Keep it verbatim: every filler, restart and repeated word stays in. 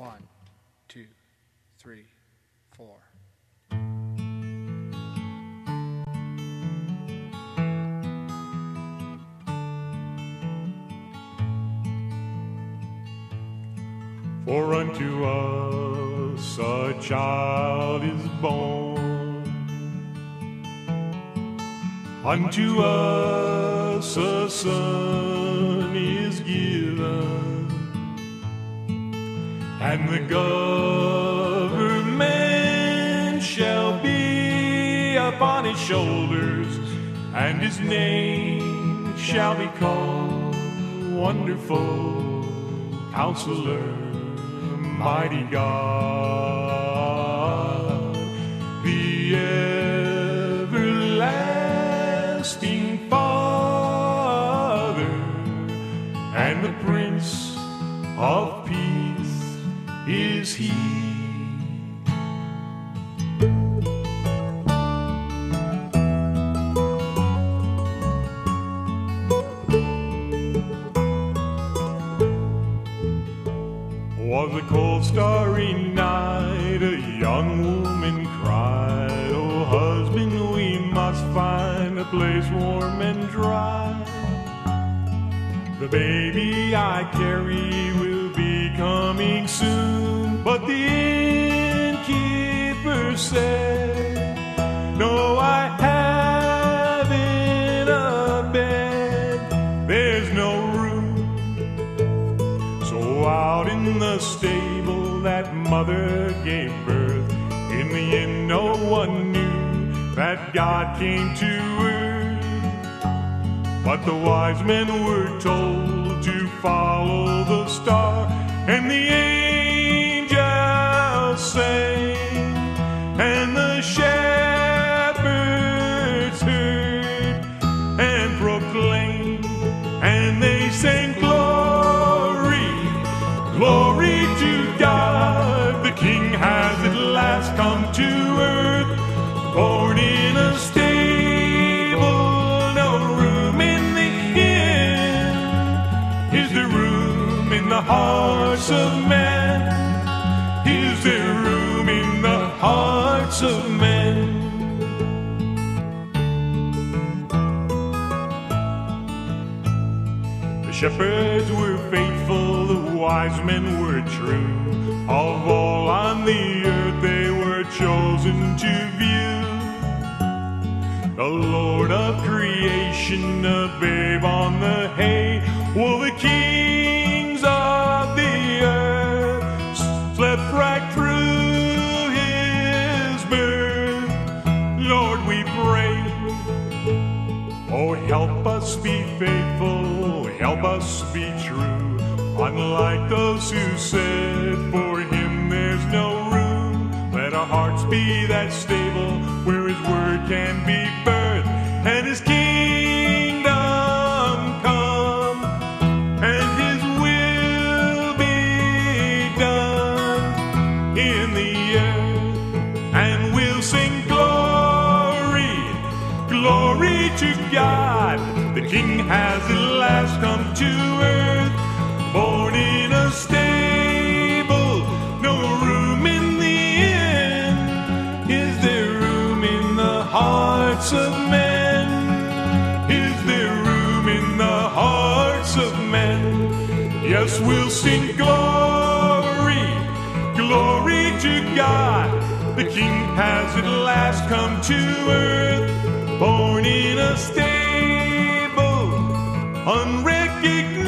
One, two, three, four. For unto us a child is born, unto us a son is given, and the government shall be upon his shoulders, and his name shall be called Wonderful Counselor, Mighty God, the everlasting Father, and the Prince of Peace is He. Was a cold starry night, a young woman cried, "Oh husband, we must find a place warm and dry. The baby I carry will be coming soon." But the innkeeper said, "No, I haven't a bed, there's no room." So out in the stable that mother gave birth, in the end no one knew that God came to earth. But the wise men were told to follow the star, and the angels sang, and the shepherds heard and proclaimed, and they sang, "Glory, glory to God, the King has at last come to earth, born in a stable, no room in the inn. Is there room in the hearts of men? Is there room in the hearts of men?" The shepherds were faithful, the wise men were true. Of all on the earth they were chosen to view the Lord of creation, a babe on the hay. Well, the kings of the earth slept right through his birth. Lord, we pray, oh, help us be faithful, help us be true. Unlike those who said, "For him there's no room," let our hearts be that stable where his word can be birthed, and his kingdom come, and his will be done in the earth. And we'll sing, "Glory, glory to God, the King has at last come to earth, born in a stable, no room in the inn. Is there room in the hearts of men? Is there room in the hearts of men?" Yes, we'll sing, "Glory, glory to God, the King has at last come to earth, born in a stable, unrecognized